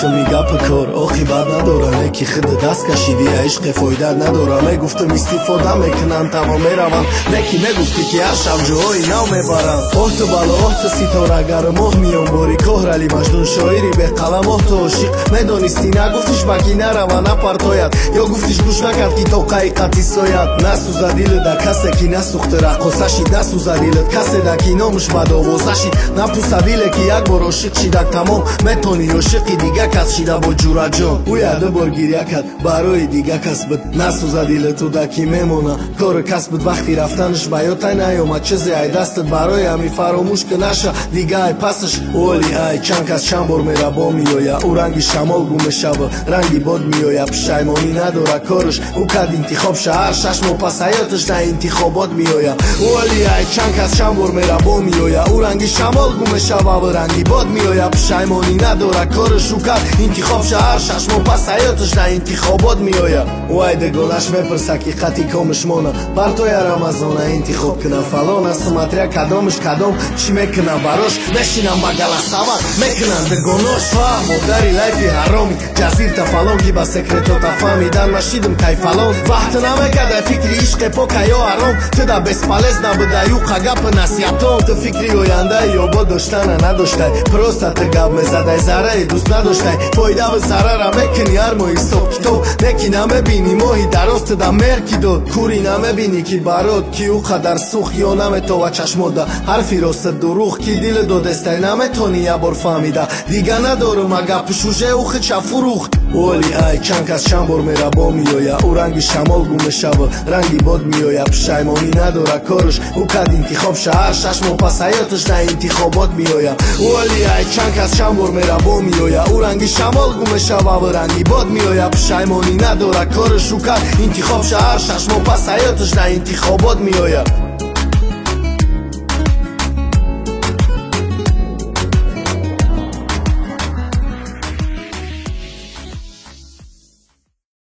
گفتم میگپ کار آخی بد ندارم یکی خد دست کشیدی عشق فایده ندارم گفتم استفاده میکنن تمام میروم نکی میگفتی که هر شب جوهای نو میبرم تو بالا تو ستاره گر ماه میام باری کهرلی مجنون شاعری به قلم تو عاشق میدونستی نگفتیش باقی نرو نپرتاید یا گفتیش گوش نکرد که تو حقیقتی ساید نسوزه دیل دا کسی که نسوخته رقصشی نسوزه دیلت کسی دا که نامش بد آوازشی نپوسه دیله که یک بار عاشق شیدک تمام میتونی عاشقی دیگه کس شیده با جورا جان او یاده بار گریه کرد برای دیگه کس بد نسوزه دیل تو دا که میمونه کار کس بد وقتی رفتنش بیاته نیومد چیزی ای دستت برای همی فراموش که نشه دیگه ای پسش اولی ای چند کس چند بار میره با میویا او رنگی شمال گم شبه رنگی باد میویا پشیمانی نداره کارش او کد انتخاب شهر شش ماه پس حیاتش نه انتخابات میویا اولی ای چند کس چند بار میره با میویا او رنگی شمال گم شبه رنگی باد میویا پشیمانی نداره کارش او کد انتخاب شهر شش ماه پس حیاتش نه انتخابات میویا وای دگونش میپرسه که قطعی کامش مونه بر تو رمضان انتخاب کنه فلان است مطرح کدامش کدام چی میکنه براش نشینم بگل سوار میکنن دگوناش فهم و داری لایفی حرامی جزیر تا فلان که با سکرتو تا فهمیدن مشیدم کای فلان وقت نمیگده فکری عشق پاکه یا حرام تو دا بسپالز نبوده یو قگپ نصیحتان تو فکری آینده یا با داشتن نداشته پروستت گب میزده ذره دوست نداشته فایده و ضرر میکنی هر ماهی صبح که تو نکی نمیبینی ماهی درست دا مرکی داد کوری نمیبینی که برات کی او قدر سوخ یا نمیتو و چشماده حرفی راست دروغ کی دل دو دسته نمیتونی یه بار فهمیده دیگه ندارم اگه پشوشه او خچه فروخت اولی ای چند کس چند بار میره با میویا او رنگی شمال گم شبه رنگی باد میویا پشیمانی نداره کارش او کد انتخاب شهر شش ماه پس حیاتش نه انتخابات میویا اولی ای چند کس چند بار میره با میویا او رنگی شمال گم شبه رنگی باد میویا پشیمانی نداره کارش او کد انتخاب شهر شش ماه پس حیاتش نه انتخابات میویا